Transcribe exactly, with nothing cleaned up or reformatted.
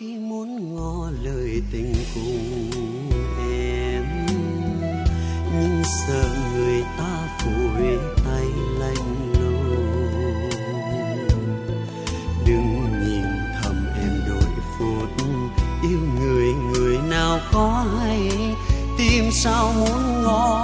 khi muốn ngỏ lời tình cùng em, nhưng sợ người ta phủi tay lạnh lùng. Đừng nhìn thầm em đôi phút yêu người, người nào có hay, tim sao muốn ngỏ